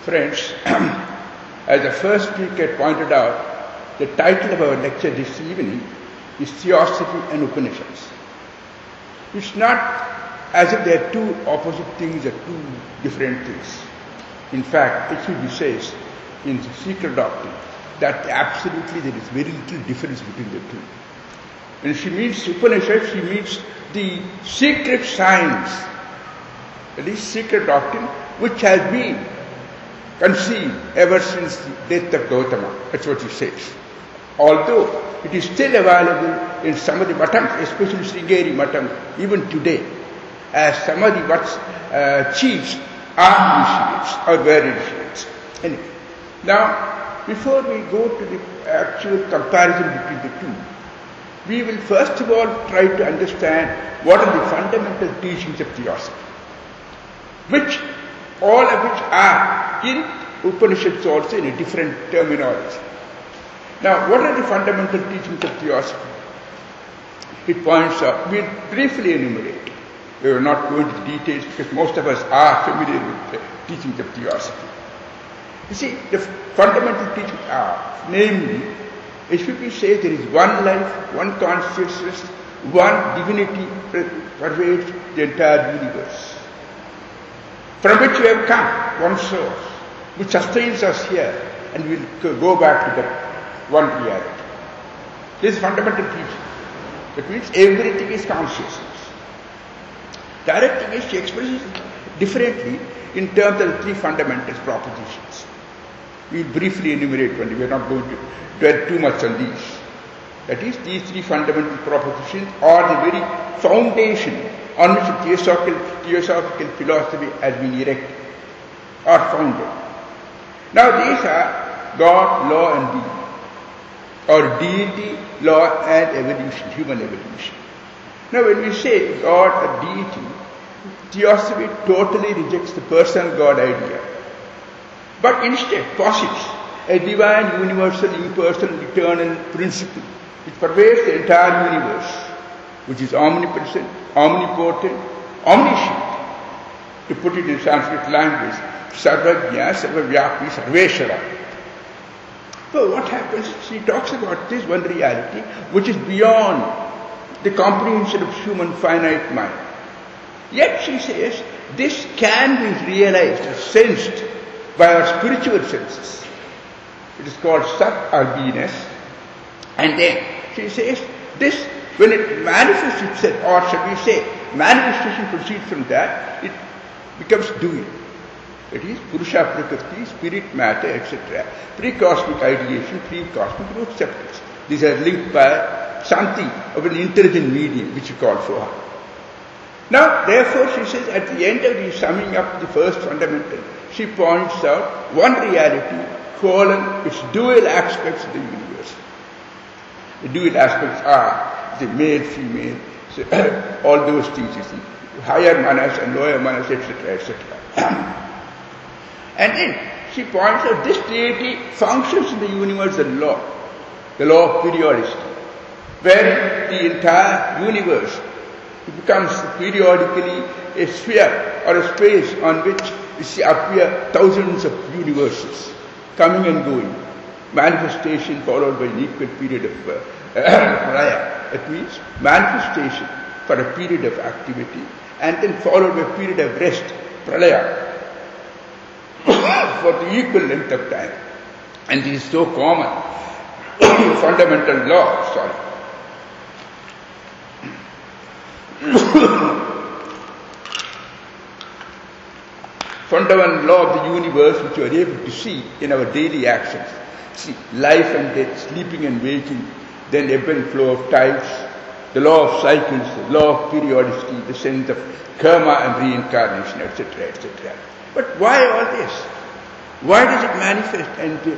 Friends, as the first speaker pointed out, the title of our lecture this evening is Theosophy and Upanishads. It's not as if they are two opposite things or two different things. In fact, H.V.B. says in the Secret Doctrine that absolutely there is very little difference between the two. When she means Upanishad, she means the secret science, that is secret doctrine, which has been conceived ever since the death of Gautama. That's what he says. Although it is still available in some of the matams, especially Sringeri Matam, even today, as some of the chiefs are initiates or were initiates. Anyway, now before we go to the actual comparison between the two, we will first of all try to understand what are the fundamental teachings of theosophy, which all of which are in Upanishads also in a different terminology. Now, what are the fundamental teachings of theosophy? It points out, we'll briefly enumerate. We will not go into the details because most of us are familiar with the teachings of theosophy. You see, the fundamental teachings are, namely, H.V.P. says there is one life, one consciousness, one divinity pervades the entire universe, from which we have come, one source, which sustains us here, and we will go back to that one reality. This is fundamental teaching. That means everything is consciousness. The other thing is she expresses it differently in terms of the three fundamental propositions. We will briefly enumerate one. We are not going to dwell too much on these. That is, these three fundamental propositions are the very foundation on which the theosophical philosophy has been erected or founded. Now these are God, law and being, or deity, law and evolution, human evolution. Now when we say God or deity, theosophy totally rejects the personal God idea, but instead posits a divine, universal, impersonal, eternal principle which pervades the entire universe, which is omnipresent, omnipotent, omniscient. To put it in Sanskrit language, Sarvajna, Sarvavyapi, Sarveshwara. So what happens? She talks about this one reality which is beyond the comprehension of human finite mind. Yet she says this can be realized or sensed by our spiritual senses. It is called Sat or beingness. And then she says this, when it manifests itself, or shall we say manifestation proceeds from that, it becomes doing. It is Purusha Prakriti, spirit, matter, etc. Pre-cosmic ideation, pre-cosmic root separates. These are linked by something of an intelligent medium which you call Soha. Now, therefore, she says at the end of the summing up the first fundamental, she points out one reality, its dual aspects of the universe. The dual aspects are the male, female, so all those things, you see, higher manas and lower manas, etc., etc. And then she points out this deity functions in the universe as the law of periodicity, where the entire universe becomes periodically a sphere or a space on which you see appear thousands of universes coming and going, manifestation followed by an equal period of praya. That means manifestation for a period of activity and then followed by a period of rest, pralaya, for the equal length of time. And this is so common. Fundamental law, fundamental law of the universe which we are able to see in our daily actions. See, life and death, sleeping and waking, then ebb and flow of tides, the law of cycles, the law of periodicity, the sense of karma and reincarnation, etc., etc. But why all this? Why does it manifest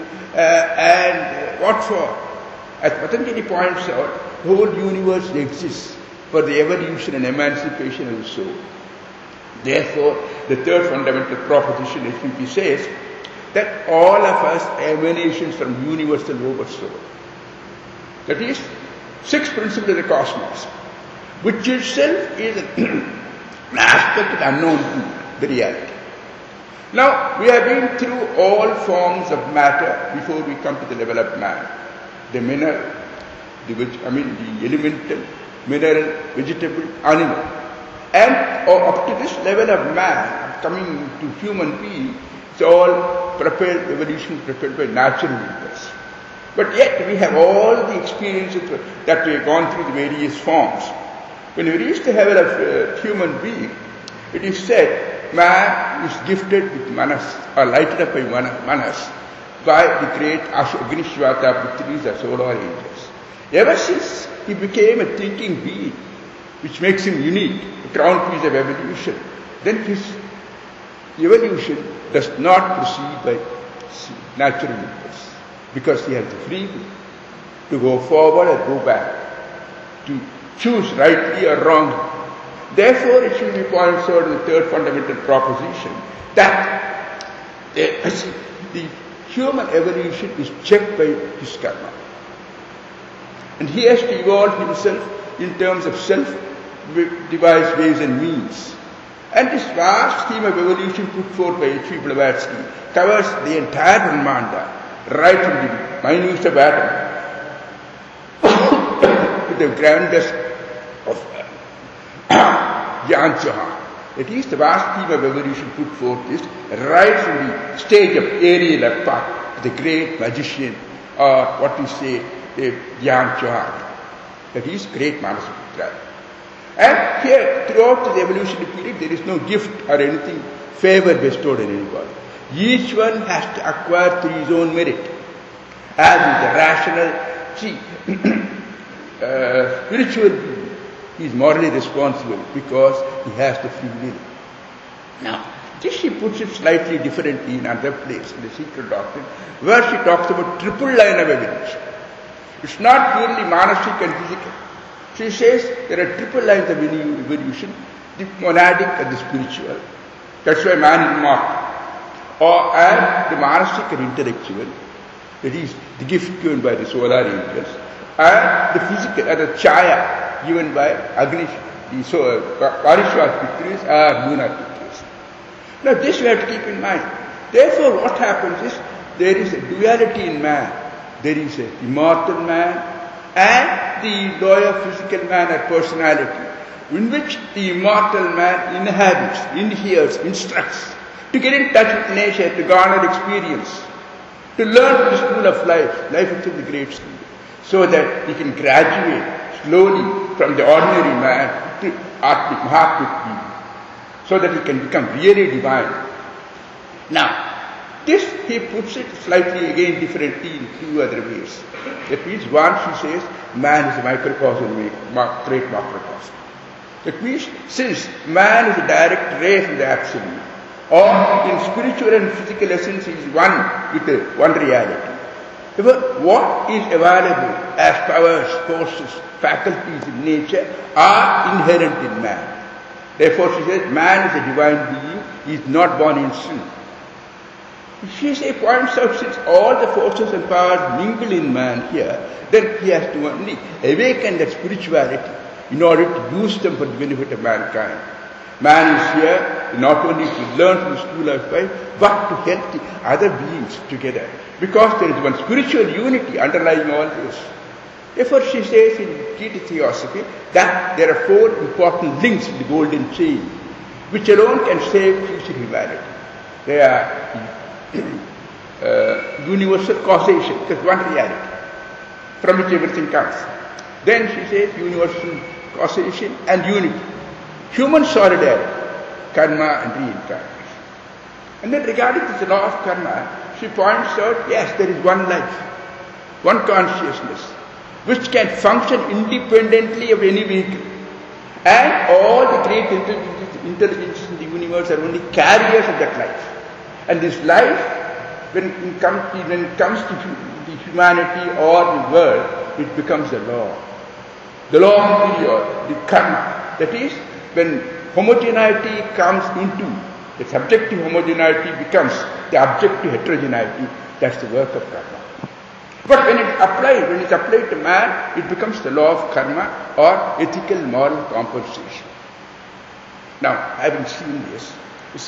and what for? As Patanjali points out, the whole universe exists for the evolution and emancipation of the soul. Therefore, the third fundamental proposition, H.V.P. says, that all of us are emanations from universal oversoul. That is, sixth principle of the cosmos, which itself is an aspect of unknown truth, the reality. Now, we have been through all forms of matter before we come to the level of man. The mineral, the elemental, mineral, vegetable, animal. And up to this level of man, coming to human being, it's all evolution propelled by natural impulse. But yet we have all the experiences that we have gone through the various forms. When we reach the level of human being, it is said man is gifted with manas, or lighted up by manas, by the great Agnishwata Putris, the solar angels. Ever since he became a thinking being, which makes him unique, a crown piece of evolution, then his evolution does not proceed by natural impulse, because he has the free will to go forward or go back, to choose rightly or wrongly. Therefore, it should be pointed out in the third fundamental proposition that the human evolution is checked by his karma. And he has to evolve himself in terms of self-devised ways and means. And this vast scheme of evolution put forth by H.P. Blavatsky covers the entire Brahmanda, right from the minutest of atom to the grandest of Gyan Chauhan. That is, the vast scheme of evolution put forth is right from the stage of Ariel Arpat, the great magician, or what we say, Gyan Chauhan. That is, great Manasaputra. And here, throughout the evolutionary period, there is no gift or anything, favor bestowed on anybody. Each one has to acquire through his own merit. As is the rational, spiritual being, he is morally responsible because he has the free will. Now, this she puts it slightly differently in another place, in the Secret Doctrine, where she talks about triple line of evolution. It's not purely manasic and physical. She says there are triple lines of evolution, the monadic and the spiritual. That's why man is immortal. And the manasic and intellectual, that is the gift given by the solar angels, and the physical, and the chaya given by Agni, the Parishwas Pitris or lunar Pitris. Now this we have to keep in mind. Therefore what happens is, there is a duality in man. There is an immortal man and the lower physical man or personality, in which the immortal man inhabits, inheres, instructs, to get in touch with nature, to garner experience, to learn from the school of life, life itself the great school, so that he can graduate slowly from the ordinary man to Atmic, Mahatmic being, so that he can become really divine. Now, this he puts it slightly again differently in two other ways. That means one, she says, man is a microcosm, great macrocosm. That means since man is a direct ray from the absolute, or in spiritual and physical essence he is one with one reality. Therefore, what is available as powers, forces, faculties in nature are inherent in man. Therefore, she says, man is a divine being, he is not born in sin. She points out, since all the forces and powers mingle in man here, then he has to only awaken that spirituality in order to use them for the benefit of mankind. Man is here not only to learn from the school of life, but to help the other beings together. Because there is one spiritual unity underlying all this. Therefore she says in Gita Theosophy that there are four important links in the golden chain, which alone can save future humanity. They are universal causation, because one reality from which everything comes. Then she says universal causation and unity. Human solidarity, karma and reincarnation. And then regarding this law of karma, she points out, yes, there is one life, one consciousness, which can function independently of any vehicle. And all the great intelligences in the universe are only carriers of that life. And this life, when it comes to the humanity or the world, it becomes a law. The law of the karma. That is, when homogeneity comes into, the subjective homogeneity becomes the objective heterogeneity, that's the work of karma. But when it's applied to man, it becomes the law of karma or ethical moral compensation. Now, having seen this, you see,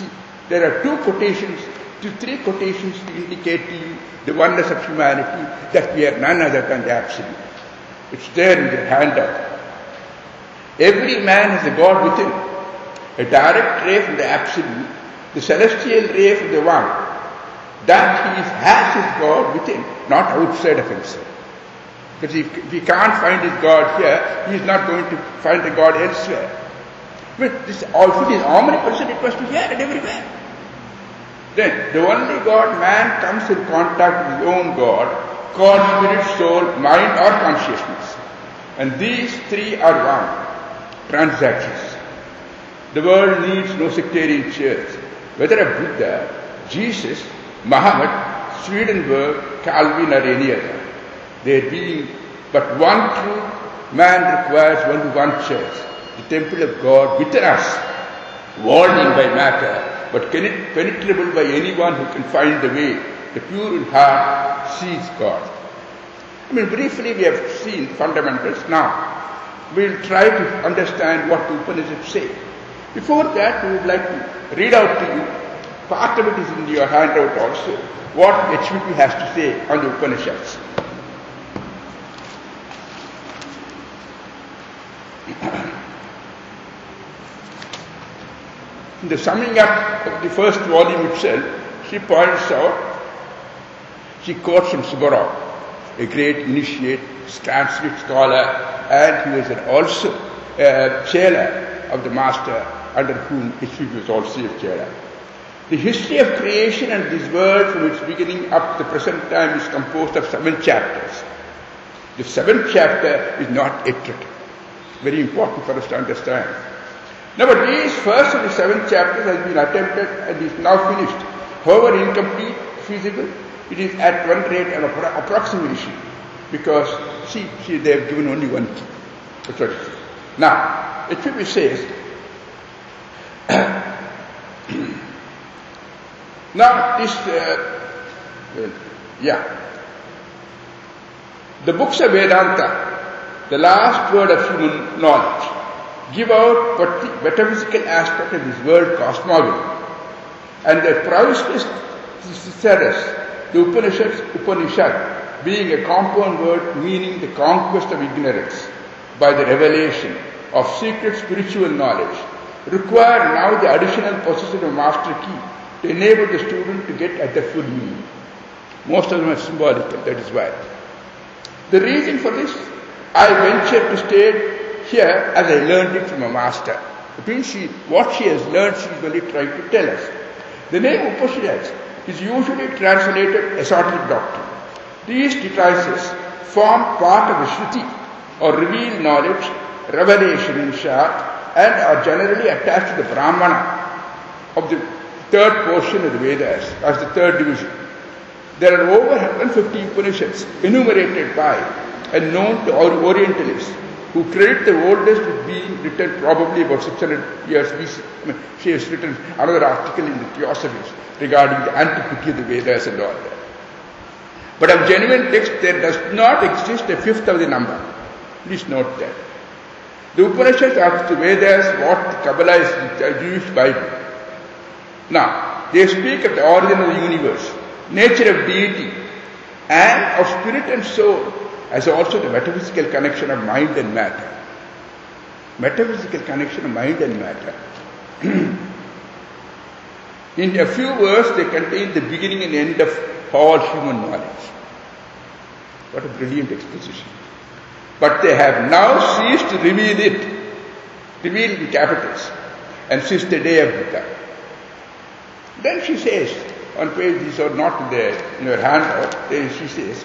There are three quotations to indicate to you the oneness of humanity, that we are none other than the Absolute. It's there in the handout. Every man has a God within, a direct ray from the Absolute, the celestial ray from the One. That he has his God within, not outside of himself. Because if he can't find his God here, he is not going to find the God elsewhere. But this also is omnipresent, it must be here and everywhere. Then, the only God man comes in contact with his own God, called spirit, soul, mind or consciousness. And these three are one. Transactions. The world needs no sectarian church. Whether a Buddha, Jesus, Muhammad, Swedenborg, Calvin or any other. There being but one truth, man requires only one church, the temple of God within us, walled in by matter, but penetrable by anyone who can find the way. The pure in heart sees God. Briefly we have seen fundamentals. Now, we'll try to understand what the Upanishads say. Before that, we would like to read out to you, part of it is in your handout also, what HVP has to say on the Upanishads. In the summing up of the first volume itself, she points out, she quotes from Subarov, a great initiate, Sanskrit scholar, and he was also a chela of the master under whom HVP was also a chela. The history of creation and this world from its beginning up to the present time is composed of 7 chapters. The 7th chapter is not yet written. Very important for us to understand. Now, but these first of the 7 chapters has been attempted and is now finished. However incomplete, feasible, it is at one rate an approximation, because they have given only one key. That's what it says. Now, HVP says, now this, the books of Vedanta, the last word of human knowledge, give out but the metaphysical aspect of this world cosmogony. And the priceless Thesaurus, the Upanishad, being a compound word meaning the conquest of ignorance by the revelation of secret spiritual knowledge, require now the additional possession of master key to enable the student to get at the full meaning. Most of them are symbolical, that is why. The reason for this, I venture to state here as I learned it from a master. It means what she has learned, she is only trying to tell us. The name Upanishads is usually translated esoteric doctrine. These treatises form part of a Shruti, or revealed knowledge, revelation in short, and are generally attached to the Brahmana of the third portion of the Vedas, as the third division. There are over 150 Upanishads enumerated by and known to our Orientalists, who credit the oldest with being written probably about 600 years BC. She has written another article in the Theosophies regarding the antiquity of the Vedas and all that. But of genuine text, there does not exist a fifth of the number. Please note that. The Upanishads are to the Vedas what the Kabbalah is the Jewish Bible. Now, they speak of the origin of the universe, nature of deity, and of spirit and soul, as also the metaphysical connection of mind and matter. Metaphysical connection of mind and matter. In a few words, they contain the beginning and end of all human knowledge. What a brilliant exposition. But they have now ceased to reveal it, reveal in capitals, and since the day of Buddha. Then she says, on page, these are not there in her handout, then she says,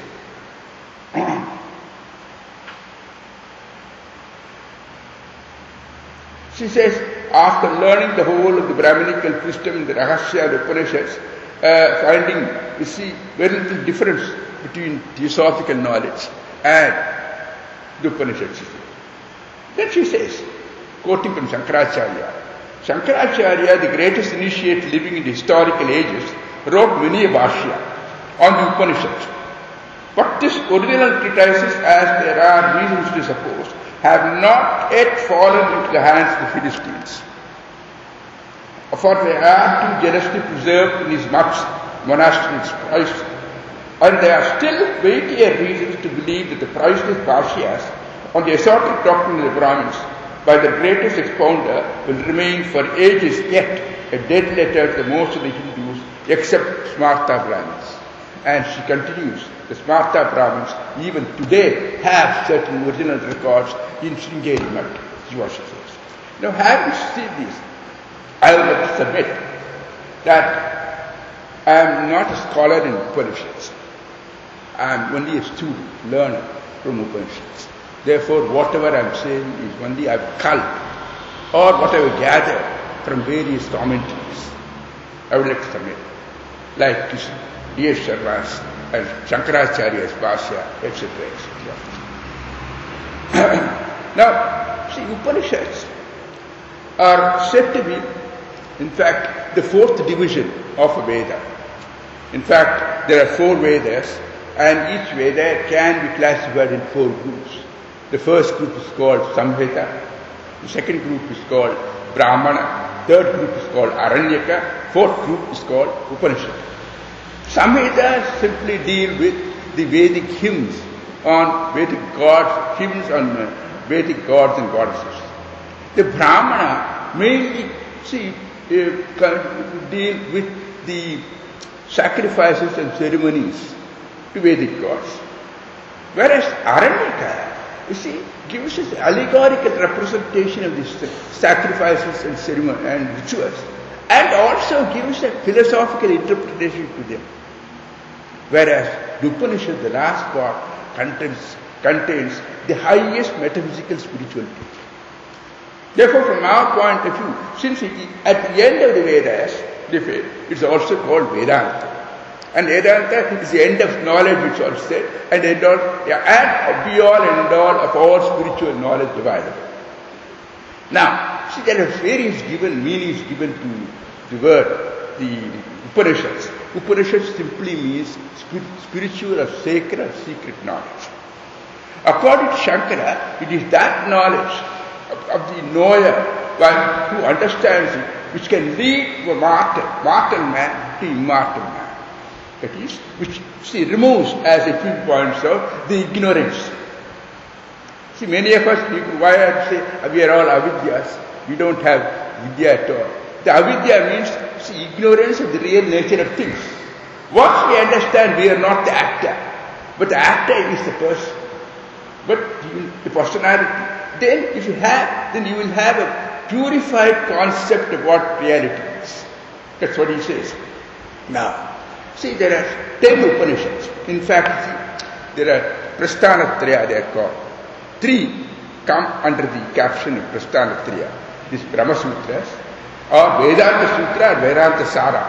after learning the whole of the Brahminical wisdom in the Rahasya, the Upanishads, finding, you see, very little difference between theosophical knowledge and the Upanishads. Then she says, quoting from Shankaracharya, Shankaracharya, the greatest initiate living in the historical ages, wrote many a Bhashya on the Upanishads. But this original treatises, as there are reasons to suppose, have not yet fallen into the hands of the Philistines. for they are too jealously preserved in his monastery's price, and there are still weightier reasons to believe that the priceless Bhashyas on the esoteric doctrine of the Brahmins by the greatest expounder will remain for ages yet a dead letter to the most of the Hindus except Smarta Brahmins. And she continues, the Smarta Brahmins even today have certain original records in Sringeri Math, is what she says. Now, having seen this, I will submit that I am not a scholar in Upanishads. I am only a student, learner from Upanishads. Therefore, whatever I am saying is only I have culled or what I have gathered from various commentaries. I would like to submit, like D.S. Sharma's and Shankaracharya's Bhashya, etc., etc. Now, see, Upanishads are said to be, in fact, the fourth division of a Veda. In fact, there are 4 Vedas, and each Veda can be classified in 4 groups. The first group is called Samveda, the second group is called Brahmana, third group is called Aranyaka, fourth group is called Upanishad. Samveda simply deal with the Vedic hymns on Vedic gods, hymns on Vedic gods and goddesses. The Brahmana mainly deal with the sacrifices and ceremonies to Vedic gods. Whereas Aranyaka, you see, gives us allegorical representation of these sacrifices and ceremonies and rituals, and also gives a philosophical interpretation to them. Whereas the Upanishad, the last part, contains the highest metaphysical spiritual teaching. Therefore, from our point of view, since at the end of the Vedas, it's also called Vedanta. And Vedanta is the end of knowledge, which was said, and be all and end all of all spiritual knowledge available. Now, see, there are various meanings given to the word, the Upanishads. Upanishads simply means spiritual or sacred or secret knowledge. According to Shankara, it is that knowledge of the knower, one who understands it, which can lead a mortal man to immortal man. That is, which removes, as a few points out, the ignorance. See, many of us people, why I say we are all avidyas, we don't have vidya at all. The avidya means ignorance of the real nature of things. Once we understand, we are not the actor, but the actor is the person. But the personality. Then if you have, then you will have a purified concept of what reality is. That's what he says. Now, see, there are 10 Upanishads. In fact, there are Prasthanatraya, they are called. 3 come under the caption of Prasthanatraya. These Brahma Sutras, or Vedanta Sutra, or Vedanta Sara,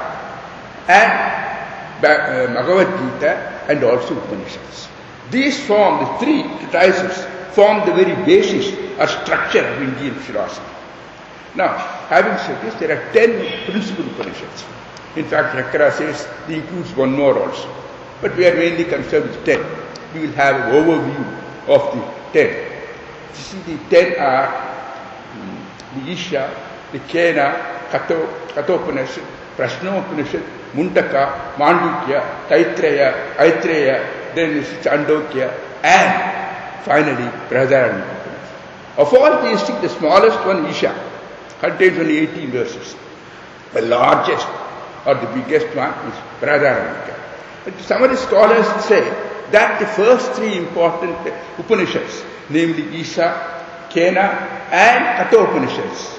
and Bhagavad Gita, and also Upanishads. These form, the 3 treatises, form the very basis or structure of Indian philosophy. Now, having said this, there are 10 principal Upanishads. In fact, Shankara says he includes one more also. But we are mainly concerned with 10. We will have an overview of the 10. You see, the 10 are the Isha, the Kena, Kathopanishad, Prashnopanishad, Mundaka, Mandukya, Taittreya, Aitreya, then Chandogya, and finally Brahadaranyaka. Of all these things, the smallest one, Isha, contains only 18 verses. The largest or the biggest one is Brahadaranyaka. But some of the scholars say that the first 3 important Upanishads, namely Isha, Kena, and Kathopanishads,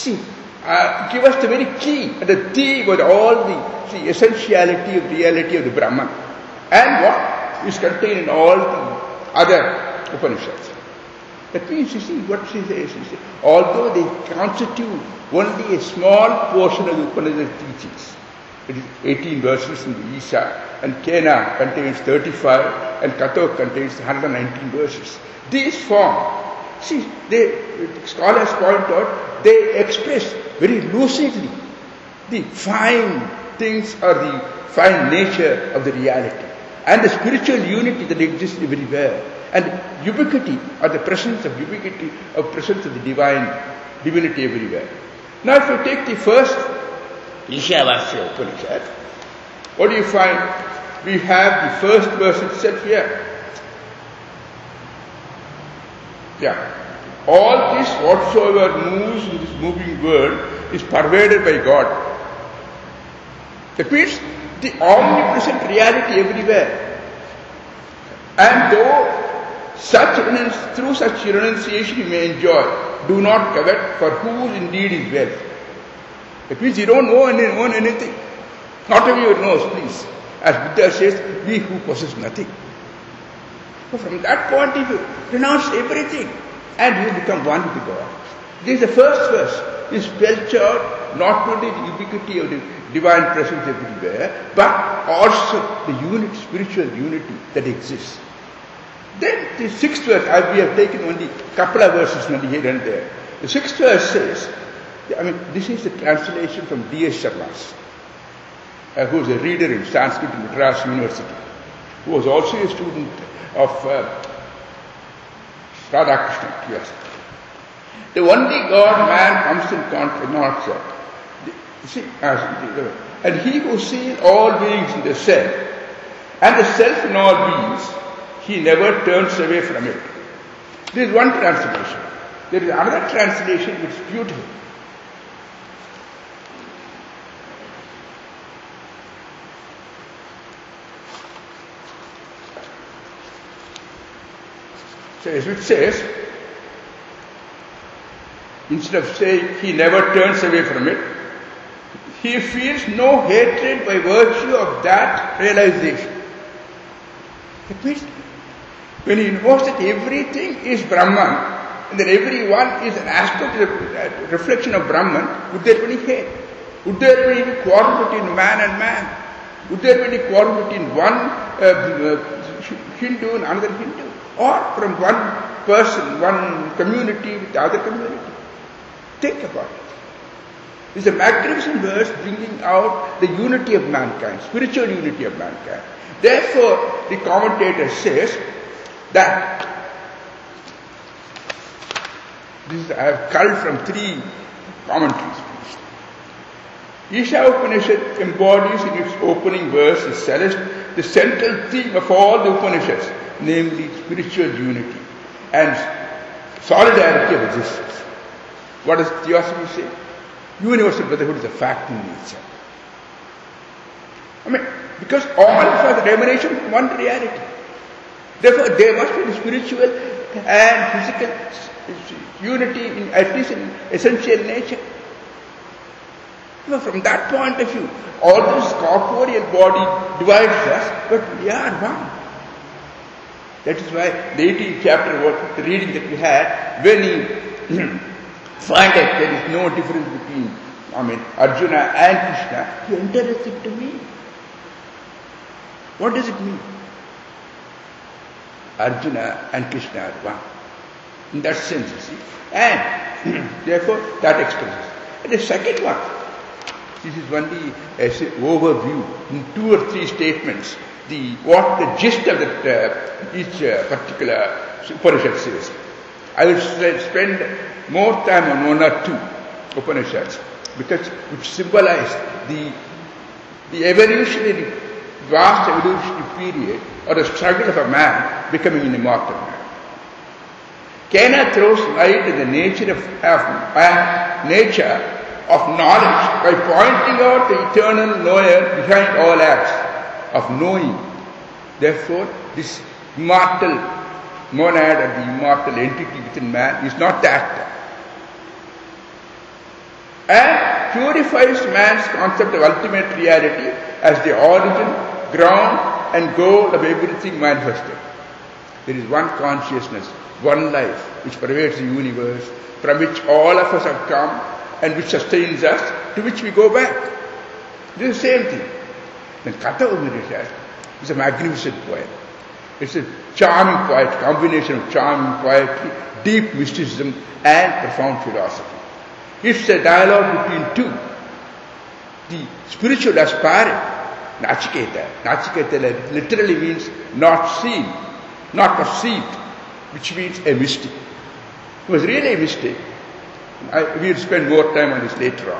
give us the very key and the theme of all the essentiality of reality of the Brahman and what is contained in all the other Upanishads. That means, what she says, although they constitute only a small portion of the Upanishad teachings, it is 18 verses in the Isha, and Kena contains 35, and Katho contains 119 verses. These form, scholars point out, they express very lucidly the fine things or the fine nature of the reality, and the spiritual unity that exists everywhere, and ubiquity or the presence of the divinity everywhere. Now, if you take the first Ishavasya Upanishad, what do you find? We have the first verse itself here. Yeah. All this whatsoever moves in this moving world is pervaded by God. That means the omnipresent reality everywhere. And though through such renunciation you may enjoy, do not covet, for whose indeed is wealth. That means you don't own anything. Not everyone knows, please. As Buddha says, we who possess nothing. So from that point of view, renounce everything and you become one with God. This is the first verse. This spells out not only the ubiquity of the divine presence everywhere, but also the unity, spiritual unity that exists. Then the sixth verse, we have taken only a couple of verses only here and there. The sixth verse says, this is the translation from D.S. Sharma's, who was a reader in Sanskrit in Madras University, who was also a student of Radhakrishnan. Yes. The only God man comes in contact, and he who sees all beings in the self, and the self in all beings, he never turns away from it. This is one translation. There is another translation which is beautiful. Which says, instead of saying he never turns away from it, he feels no hatred by virtue of that realization. That means, when he knows that everything is Brahman, and that everyone is an aspect of a reflection of Brahman, would there be any hate? Would there be any quarrel between man and man? Would there be any quarrel between one Hindu and another Hindu? Or from one person, one community with the other community? Think about it. It's a magnificent verse bringing out the unity of mankind, spiritual unity of mankind. Therefore, the commentator says that I have culled from 3 commentaries. Isha Upanishad embodies in its opening verse the central theme of all the Upanishads, namely spiritual unity and solidarity of existence. What does Theosophy say? Universal brotherhood is a fact in nature. Because all of us are emanation from one reality. Therefore, there must be the spiritual and physical unity, at least in essential nature. From that point of view, all this corporeal body divides us, but we are one. That is why the 18th chapter, the reading that we had, when he find that there is no difference between Arjuna and Krishna, he enters it to me. What does it mean? Arjuna and Krishna are one. In that sense, you see. And therefore, that expresses. And the second one, this is only as an overview in 2 or 3 statements, what the gist of each particular Upanishad says. I will spend more time on 1 or 2 Upanishads, which symbolize the evolutionary, vast evolutionary period, or the struggle of a man becoming an immortal man. Kena throws light on the nature of knowledge by pointing out the eternal knower behind all acts of knowing. Therefore, this immortal monad or the immortal entity within man is not the actor. And purifies man's concept of ultimate reality as the origin, ground and goal of everything manifested. There is one consciousness, one life which pervades the universe, from which all of us have come and which sustains us, to which we go back. This is the same thing. Then Katha Upanishad is a magnificent poem. It's a charming poetry, combination of charming poetry, deep mysticism and profound philosophy. It's a dialogue between two. The spiritual aspirant, Nachiketa. Nachiketa literally means not seen, not perceived, which means a mystic. He was really a mystic. We'll spend more time on this later on.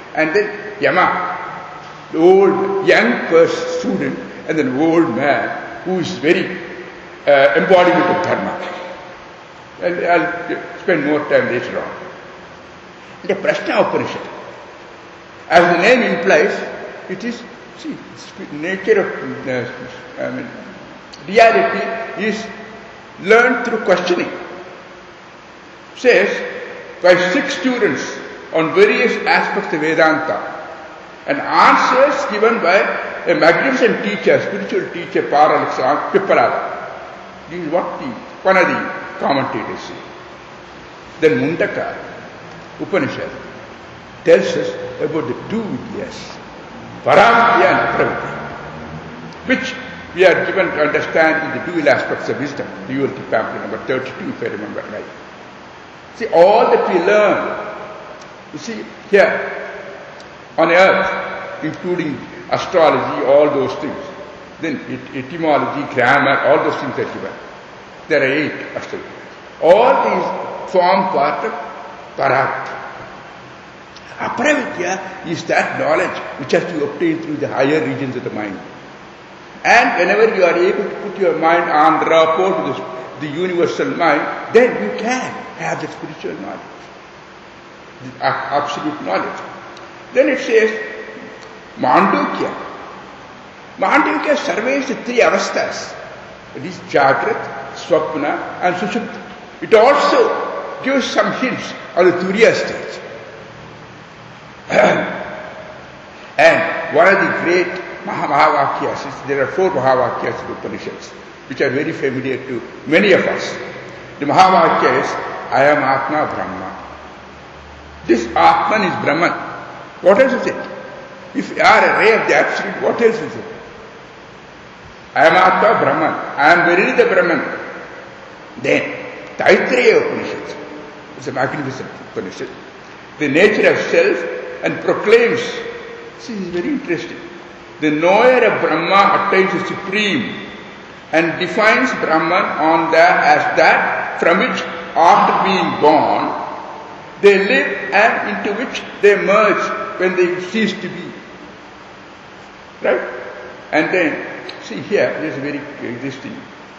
And then Yama, the old, young first student, and then old man who is very embodiment of Dharma. And I'll spend more time later on. The Prashna Upanishad, as the name implies, it is, see, nature of reality is learned through questioning. Says, by 6 students on various aspects of Vedanta, and answers given by a magnificent teacher, spiritual teacher, Parallaxa Pippalada. This is what one of the commentators say. Then Mundaka Upanishad tells us about the 2 Vidyas, Paravidya and Apravidya, which we are given to understand in the dual aspects of wisdom, the ULT pamphlet number 32, if I remember right. See, all that we learn, you see, here on earth, including astrology, all those things, then etymology, grammar, all those things are given. There are 8 astrologies. All these form part of Paravidya. Apravidya is that knowledge which has to be obtained through the higher regions of the mind. And whenever you are able to put your mind on rapport with the universal mind, then you can have the spiritual knowledge, the absolute knowledge. Then it says, Mandukya. Mandukya surveys the 3 avasthas. It is Jagrat, Swapna and Sushupti. It also gives some hints on the Turiya stage. And one of the great Mahavakyas, there are 4 Mahavakyas in the Upanishads, which are very familiar to many of us. The Mahavakya is, I am Atma Brahma. This Atman is Brahman. What else is it? If you are a ray of the Absolute, what else is it? I am Atma Brahman. I am verily the Brahman. Then, Taittiriya Upanishad, it's a magnificent Upanishad, the nature of self, and proclaims, see, this is very interesting, the knower of Brahma attains the supreme and defines Brahman on as that from which, after being born, they live and into which they merge when they cease to be. Right? And then, see here, there is a very existing.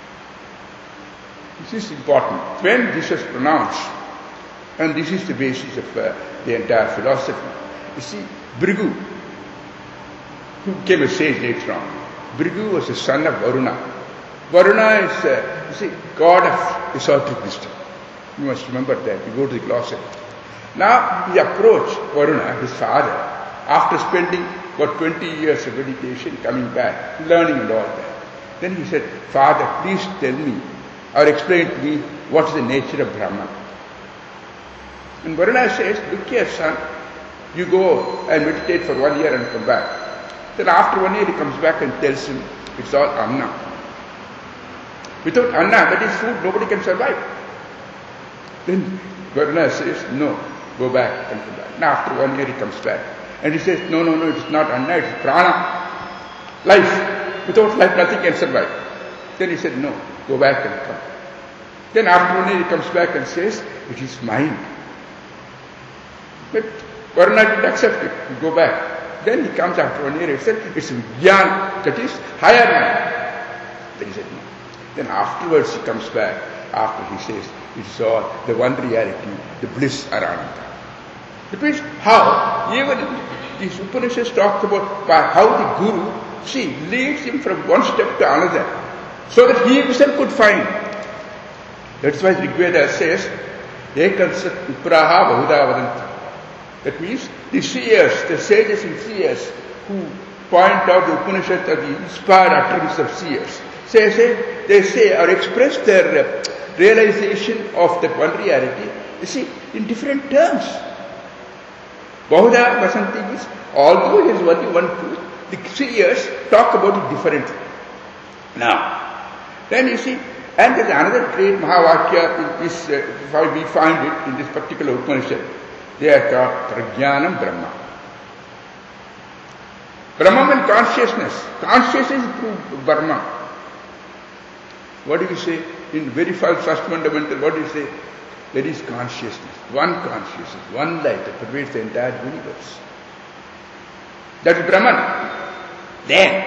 This is important. When this was pronounced, and this is the basis of the entire philosophy, you see, Bhrigu, who became a sage later on, Bhrigu was the son of Varuna. Varuna is, you see, god of esoteric wisdom. You must remember that. You go to the glossary. Now, he approached Varuna, his father, after spending about 20 years of meditation, coming back, learning and all that. Then he said, Father, please tell me, or explain to me, what is the nature of Brahman? And Varuna says, look here, son, you go and meditate for 1 year and come back. Then after 1 year, he comes back and tells him, it's all Anna. Without Anna, that is food, nobody can survive. Then Varuna says, no, go back and come back. Now after 1 year, he comes back. And he says, no, it's not Anna, it's Prana. Life. Without life, nothing can survive. Then he said, no, go back and come. Then after 1 year, he comes back and says, it is mind. But Varuna didn't accept it. He go back. Then he comes after 1 year, he said, it's Vijnana, that is higher mind. Then he said, no. Then afterwards he comes back, after he says, it's all the one reality, the bliss around. That means how, even these Upanishads talk about by how the Guru, see, leads him from one step to another, so that he himself could find. That's why Rigveda says, Ekansat Vipraha Bahuda Vadanti. That means the seers, the sages and seers who point out the Upanishads are the inspired utterance of seers. They say or express their realization of that one reality, you see, in different terms. Bahuda Vasanti means, although it is only one truth, the seers talk about it differently. Now, then you see, and there is another great Mahavakya, we find it in this particular Upanishad. They are called Prajnanam Brahma. Brahma and consciousness. Consciousness is through Brahma. What do you say? In very first fundamental, what do you say? There is consciousness, one light that pervades the entire universe. That is Brahman. Then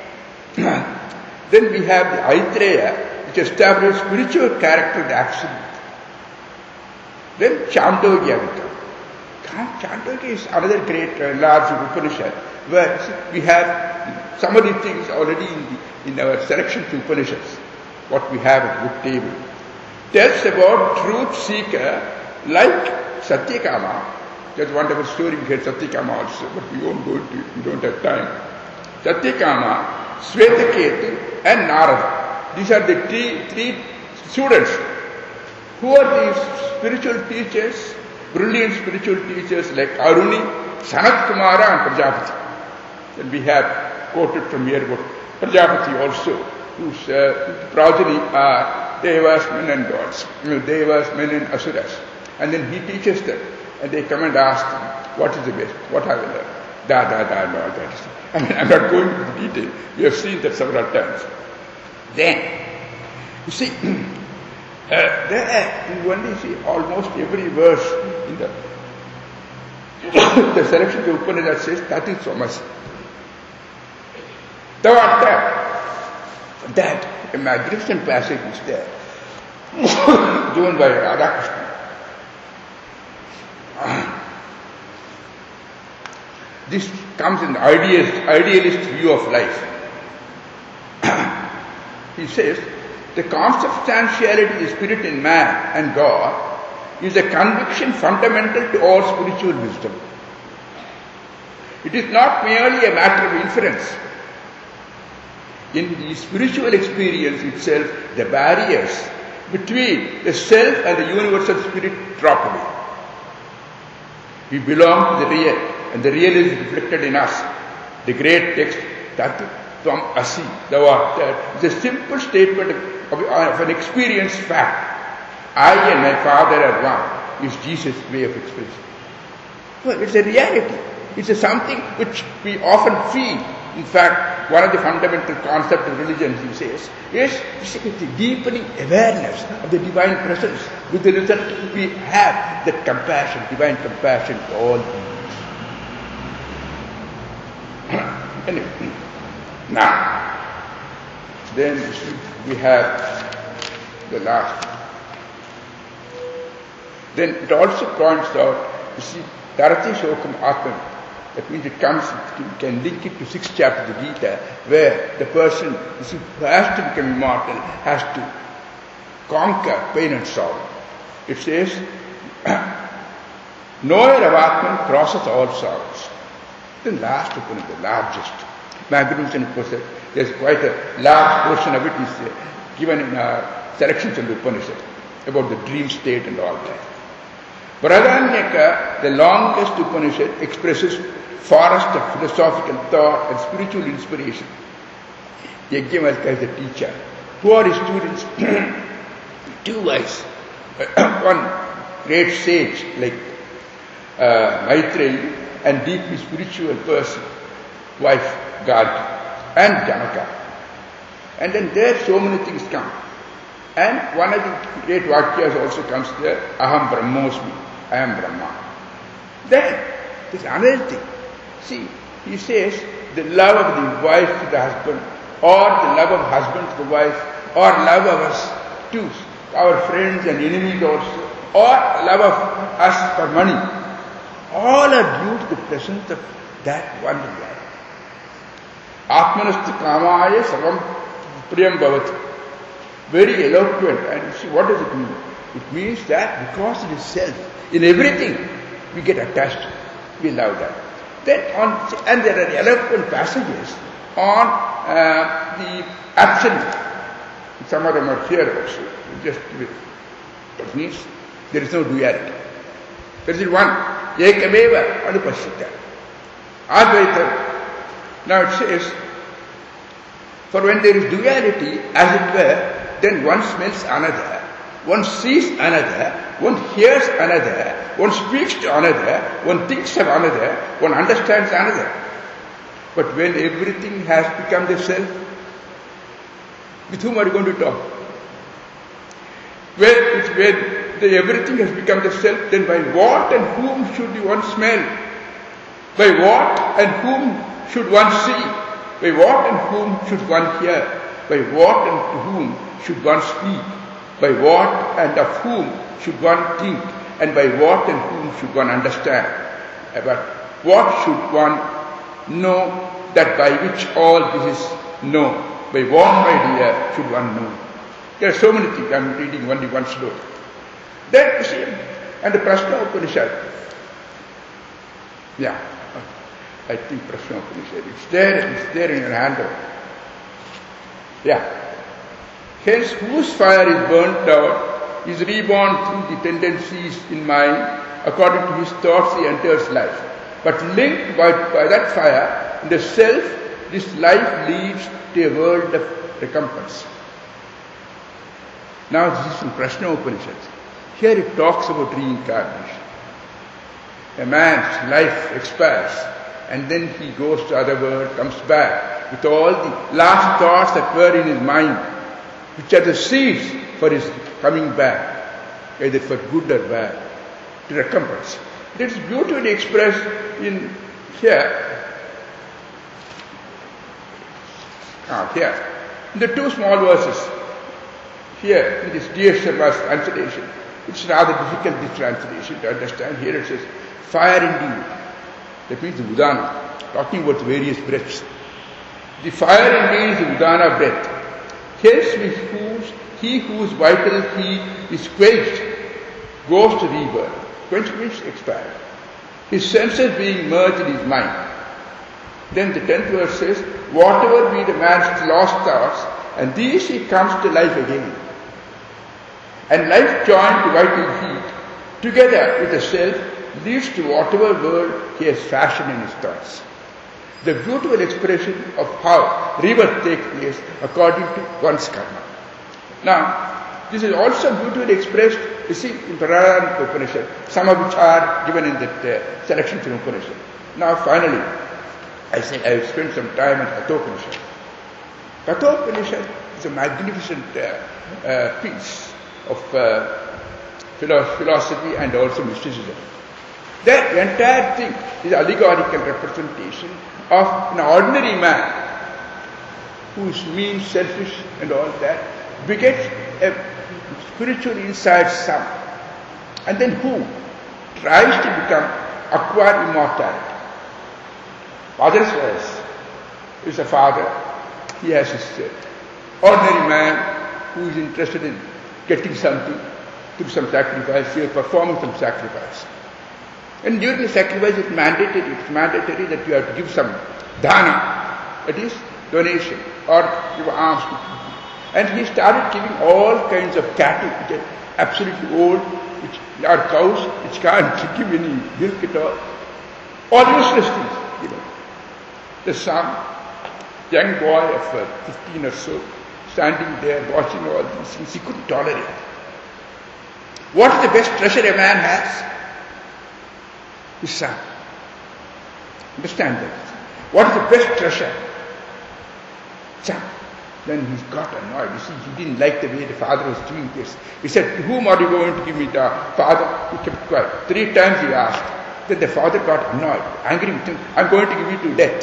we have the Aitreya, which establishes spiritual character of the absolute. Then Chandogya will come. Chandogya is another great large Upanishad, where we have some of the things already in our selection to Upanishads, what we have at book table. Tells about truth seeker like Satyakama. There's a wonderful story we had Satyakama also, but we won't go into it, we don't have time. Satyakama, Swetaketu and Narada. These are the three students. Who are these spiritual teachers? Brilliant spiritual teachers like Aruni, Sanat Kumara and Prajapati. Then we have quoted from here about Prajapati also, whose progeny are Devas, men and gods. Devas, men and Asuras. And then he teaches them. And they come and ask him, what is the best? What have you learned? Da, no, that is. I mean, I'm not going into the detail. We have seen that several times. Then, you see, there you only see almost every verse in the selection of the Upanishad says, that is so much. That a magnificent passage is there, given by Radhakrishna. This comes in the idealist view of life. He says, the consubstantiality of the spirit in man and God is a conviction fundamental to all spiritual wisdom. It is not merely a matter of inference. In the spiritual experience itself, the barriers between the self and the universal spirit drop away. We belong to the real, and the real is reflected in us. The great text, Tatu Tvam Asi, thou art that, is a simple statement of an experienced fact. I and my Father are one, is Jesus' way of expression. Well, it's a reality. It's something which we often feel. In fact, one of the fundamental concepts of religion, he says, is the deepening awareness of the divine presence. With the result, we have that compassion, divine compassion for all beings. Anyway, now, then we have the last. Then it also points out, you see, Tarati Shokam Atman. That means it comes, you can link it to 6th chapter of the Gita, where the person who has to become immortal has to conquer pain and sorrow. It says, knower of Atman crosses all sorrows. The last one is the largest. Magnificent, of course, there's quite a large portion of it is given in our selections of the Upanishad about the dream state and all that. Bradanyaka, the longest Upanishad, expresses forest of philosophical thought and spiritual inspiration. Yajnavalkya is the teacher. Who are his students? Two wise. One great sage like Maitreyi and deeply spiritual person, wife Gargi and Janaka. And then there so many things come. And one of the great Vakyas also comes there, Aham Brahmosmi, I am Brahma. Then there's another thing. See, he says the love of the wife to the husband, or the love of husband to the wife, or love of us to our friends and enemies also, or love of us for money. All are due to the presence of that one love. Atmanasti kamaya savam priyam bhavati. Very eloquent. And you see, what does it mean? It means that because it is self, in everything we get attached to it. We love that. Then and there are eloquent passages on the absolute. Some of them are here also. Just it means there is no duality. There is one. Ekameva anupashyata. Advaita. Now it says, for when there is duality, as it were, then one smells another, one sees another, one hears another, one speaks to another, one thinks of another, one understands another. But when everything has become the self, with whom are you going to talk? When everything has become the self, then by what and whom should one smell? By what and whom should one see? By what and whom should one hear? By what and to whom should one speak? By what and of whom should one think? And by what and whom should one understand? But what should one know that by which all this is known? By what, my dear, should one know? There are so many things. I am reading only one sloka. Then, you see, and the Prashna Upanishad. Yeah, I think Prashna Upanishad. It's there in your handout. Yeah. Hence, whose fire is burnt out is reborn through the tendencies in mind. According to his thoughts, he enters life. But linked by that fire, in the self, this life leads to a world of recompense. Now this is from Prashna Upanishad. Here it talks about reincarnation. A man's life expires and then he goes to other world, comes back with all the last thoughts that were in his mind, which are the seeds for his coming back, either for good or bad, to recompense. It is beautifully expressed in here. Here. In the two small verses. Here, in this D.S. Sharma's translation, it's rather difficult, this translation, to understand. Here it says, fire indeed. That means the Udana, talking about the various breaths. The fire indeed is the Udana breath. Hence, he whose vital heat is quenched goes to rebirth. Quenched means expired. His senses being merged in his mind. Then the 10th verse says, whatever be the man's lost thoughts, and these he comes to life again. And life joined to vital heat, together with the self, leads to whatever world he has fashioned in his thoughts. The beautiful expression of how rebirth takes place according to one's karma. Now, this is also beautifully expressed, you see, in Prarabdha Upanishad, some of which are given in that selection from Upanishad. Now, finally, I say I have spent some time in Kathopanishad. Kathopanishad is a magnificent piece of philosophy and also mysticism. That entire thing is allegorical representation of an ordinary man who is mean, selfish and all that, begets a spiritual inside son, and then who tries to acquire immortality. Father's voice is a father. He has his ordinary man who is interested in getting something through some sacrifice, he is performing some sacrifice. And during the sacrifice it's mandatory that you have to give some dana, that is donation, or give alms to people. And he started giving all kinds of cattle which are absolutely old, which are cows, which can't give any milk at all useless things, you know. The son, young boy of 15 or so, standing there watching all these things, he couldn't tolerate. What is the best treasure a man has? His son. Understand that. What is the best treasure? Son. Then he got annoyed. You see, he didn't like the way the father was doing this. He said, to whom are you going to give me the father? He kept quiet. 3 times he asked. Then the father got annoyed, angry with him. I'm going to give you to death.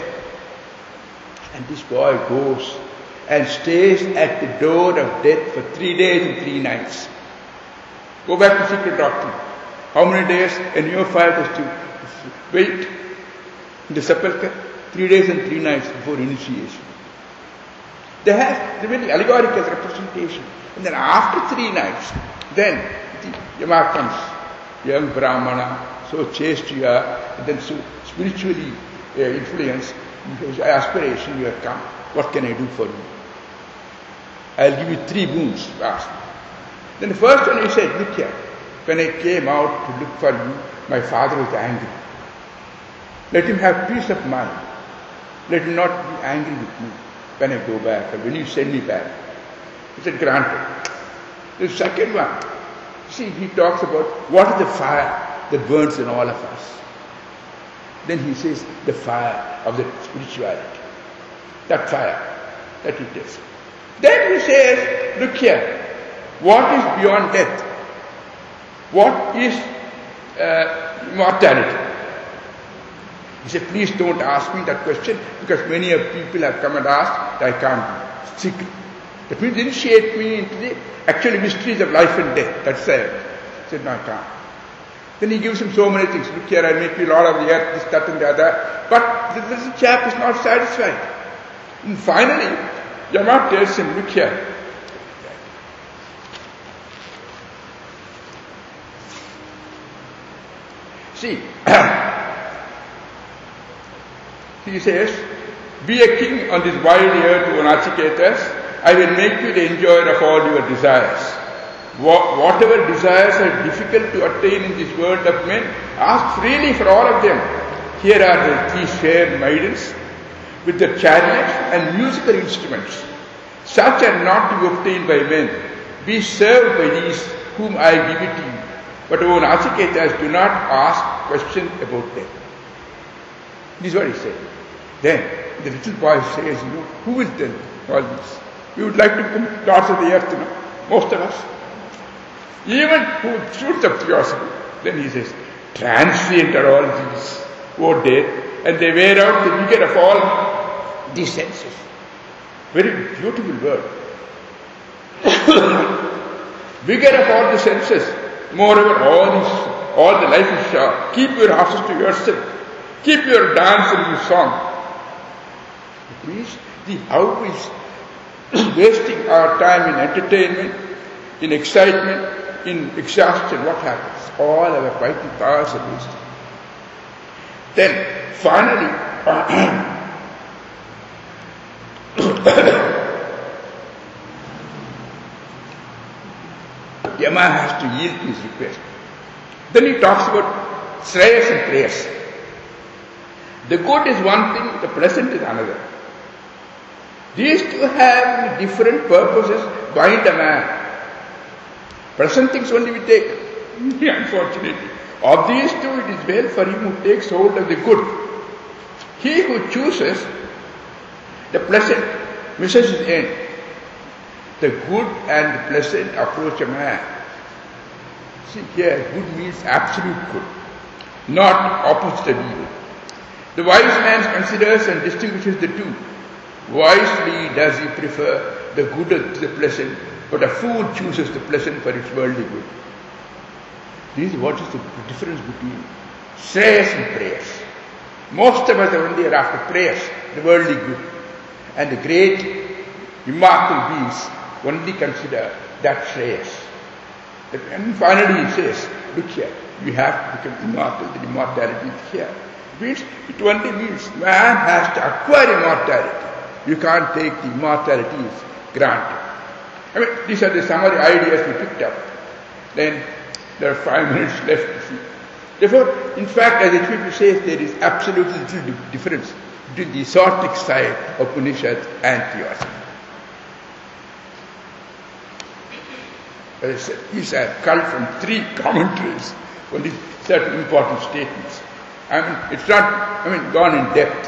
And this boy goes and stays at the door of death for 3 days and 3 nights. Go back to secret doctrine. How many days a neophyte has to wait in the sepulchre? 3 days and 3 nights before initiation. They have the very allegorical representation. And then after 3 nights, then the Yama comes, young Brahmana, so chaste you are, and then so spiritually influenced, aspiration you have come. What can I do for you? I'll give you 3 boons. Ask. Then the first one he said, look here, when I came out to look for you, my father was angry. Let him have peace of mind. Let him not be angry with me when I go back or when you send me back. He said, granted. The second one, see, he talks about what is the fire that burns in all of us. Then he says, the fire of the spirituality. That fire, that it is. Then he says, look here, what is beyond death? What is immortality? He said, please don't ask me that question because many of people have come and asked that I can't secret. That means initiate me into the actual mysteries of life and death. That's it. He said, no, I can't. Then he gives him so many things. Look here, I make you Lord of the earth, this, that and the other. But this chap is not satisfied. And finally, Yama tells him, look here. See, he says, be a king on this wide earth, O Nachiketas. I will make you the enjoyer of all your desires. Whatever desires are difficult to attain in this world of men, ask freely for all of them. Here are these fair maidens with their chariots and musical instruments. Such are not to be obtained by men. Be served by these whom I give it to you. But O Nachiketas, do not ask questions about them. This is what he said. Then the little boy says, who will tell me all this? We would like to become lords of the earth, most of us. Even who shoots up curiosity. Then he says, transient are all these, O death, and they wear out the vigor of all these senses. Very beautiful word. Vigor of all the senses. Moreover, all the life is short. Keep your horses to yourself. Keep your dance and your song. It means the how is wasting our time in entertainment, in excitement, in exhaustion. What happens? All our vital powers are wasted. Then, finally, Yama has to yield to his request. Then he talks about shreyas and prayas. The good is one thing, the pleasant is another. These two have different purposes, bind a man. Pleasant things only we take, unfortunately. Of these two, it is well for him who takes hold of the good. He who chooses the pleasant misses his end. The good and the pleasant approach a man. See here, good means absolute good, not opposite of evil. The wise man considers and distinguishes the two. Wisely does he prefer the good to the pleasant, but a fool chooses the pleasant for its worldly good. This is what is the difference between shreyas and prayers. Most of us are only after prayers, the worldly good. And the great immortal beings only consider that shreyas. And finally he says, look here, you have to become immortal, the immortality is here. It only means man has to acquire immortality. You can't take the immortality as granted. I mean, these are the summary ideas we picked up. Then there are 5 minutes left to see. Therefore, in fact, as the Chief says, there is absolutely little difference between the esoteric side of Upanishads and theosophy. As I said, these are culled from 3 commentaries on these certain important statements. I mean, it's not, gone in depth.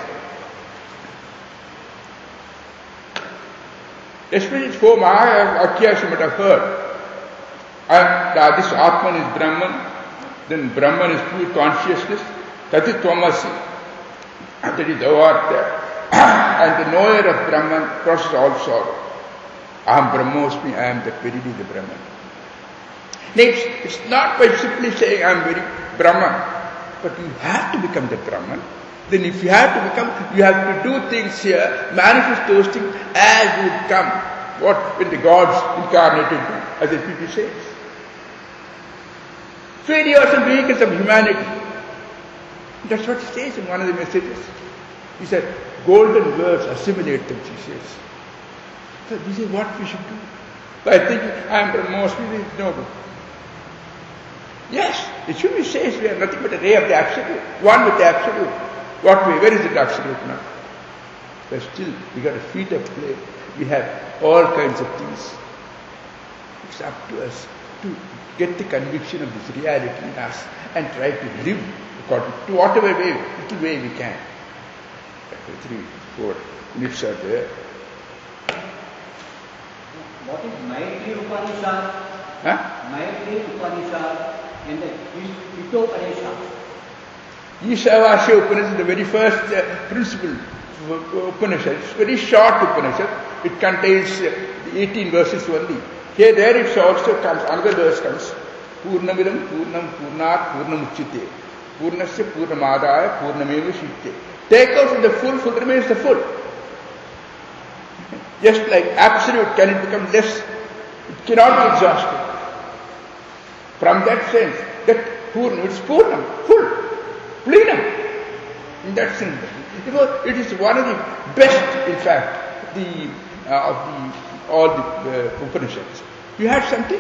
Especially for Mahayakyas you might have heard. This Atman is Brahman, then Brahman is pure consciousness, that is Tvamasi, and that is thou art there. And the knower of Brahman crosses all sorrow. Aham Brahmosmi, I am that verily the Brahman. Next, it's not by simply saying I am very Brahman, but you have to become the Brahman. Then if you have to become, you have to do things here, manifest those things as would come. What when the gods incarnated do, as the people says. So they are some vehicles of humanity. That's what he says in one of the messages. He said, golden words assimilate them, he says. So this is what we should do. By thinking, I am the most noble. Yes, the Shuri says we are nothing but a ray of the Absolute, one with the Absolute. What way? Where is the Absolute now? But still, we got a feet of clay. We have all kinds of things. It's up to us to get the conviction of this reality in us and try to live according to whatever way, little way we can. 3, 4 minutes are there. What is Maitri Upanishad? Huh? Maitri Upanishad and the Hitopanishad. Ishavasya Upanishad, the very first principle Upanishad, it's very short Upanishad. It contains 18 verses only. Here, there it also comes, another verse comes, Purnamidam, Purnam, Purnat, Purnamuchyate, Purnasya, Purnamadaya, Purnameva Shite. Take out from the full remains the full. Just like absolute, can it become less? It cannot be exhausted. From that sense, that Purna, it's Purnam, full, plenum. In that sense, because it is one of the best, in fact, of all the Upanishads. You had something?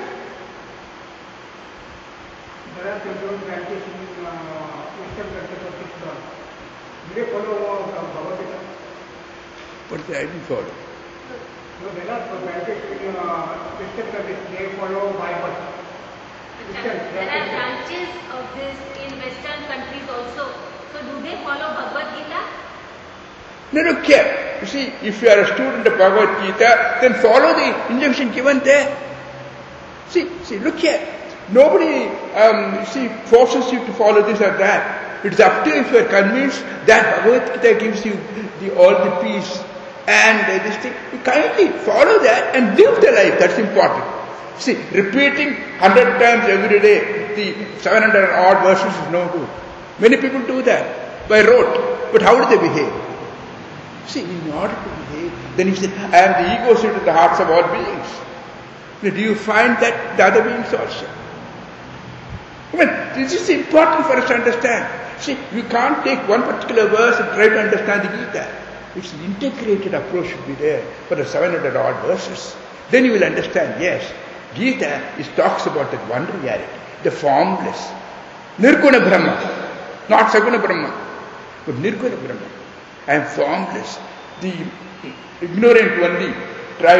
There are people practicing Eastern Orthodox. Do they follow Bhagavad Gita? But I didn't follow. No, they are practicing Eastern Orthodox. They follow Bible. There are branches of this in Western countries also. So do they follow Bhagavad Gita? They don't care. You see, if you are a student of Bhagavad Gita, then follow the injunction given there. See, look here. Nobody, forces you to follow this or that. It is up to you if you are convinced that Bhagavad Gita gives you all the peace and this thing. You kindly follow that and live the life. That's important. See, repeating 100 times every day the 700 odd verses is no good. Many people do that by rote. But how do they behave? See, in order to behave, then you say, I am the ego seated in the hearts of all beings. Now, do you find that the other beings also? I mean, this is important for us to understand. See, we can't take one particular verse and try to understand the Gita. It's an integrated approach should be there for the 700 odd verses. Then you will understand, yes, Gita talks about that one reality, the formless. Nirguna Brahma, not Saguna Brahma, but Nirguna Brahma. I am formless. The ignorant only try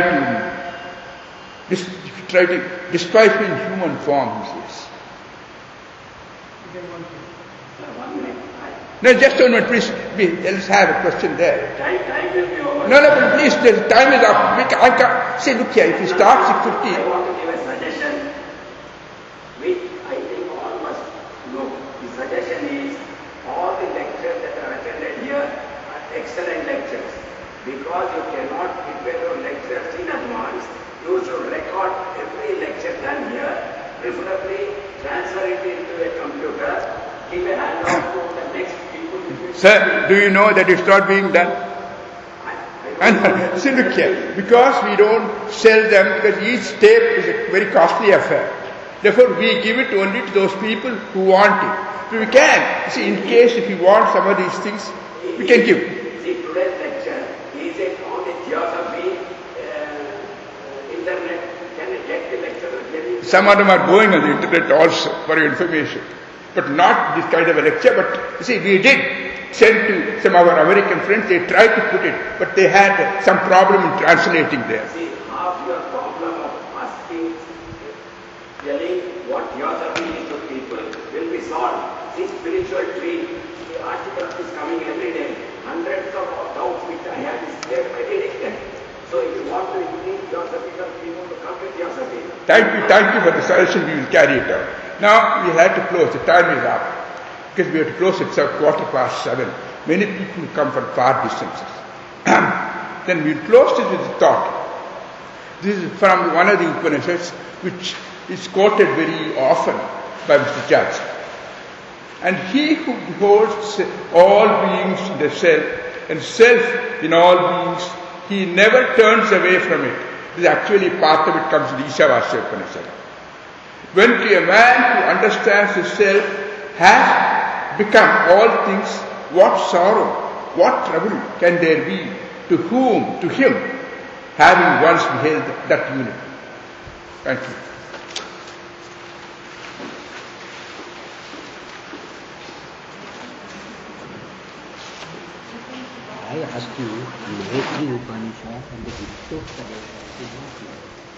to despise me in human form, he says. No, just a minute, please. Let's have a question there. Time will be over. No, but please, the time is up. I can't say, look here, if you start 6:50. I want to give a suggestion which I think all must know. The suggestion is all the lectures that are attended here are excellent lectures. Because you cannot prepare your lectures in advance, you should record every lecture done here, preferably transfer it into a computer, give a handout to the next people. Sir, do you know that it's not being done? And see, look here, because we don't sell them, because each tape is a very costly affair. Therefore, we give it only to those people who want it. So we can. See, in case if you want some of these things, we can give. See, today's lecture is on the theosophy, internet. Can you get the lecture? Some of them are going on the internet also, for your information. But not this kind of a lecture, but you see, we did send to some of our American friends, they tried to put it, but they had some problem in translating there. See, half your problem of asking, telling what theosophy is to people will be solved. See, spiritual tree, the article is coming every day. Hundreds of doubts which I have is there predicted. So if you want to increase theosophical people to come to theosophy. Thank you for the suggestion, we will carry it out. Now we have to close, the time is up. Because we have to close at 7:15. Many people come from far distances. Then we close this with a thought. This is from one of the Upanishads, which is quoted very often by Mr. Judge. And he who beholds all beings in the self, and self in all beings, he never turns away from it. This is actually part of it comes in the Ishavasya Upanishad. When to a man who understands the self has become all things, what sorrow, what trouble can there be to whom, to him, having once beheld that unity? Thank you. I asked you, the Vetri Upanishad and the Viktor Upanishad is not here.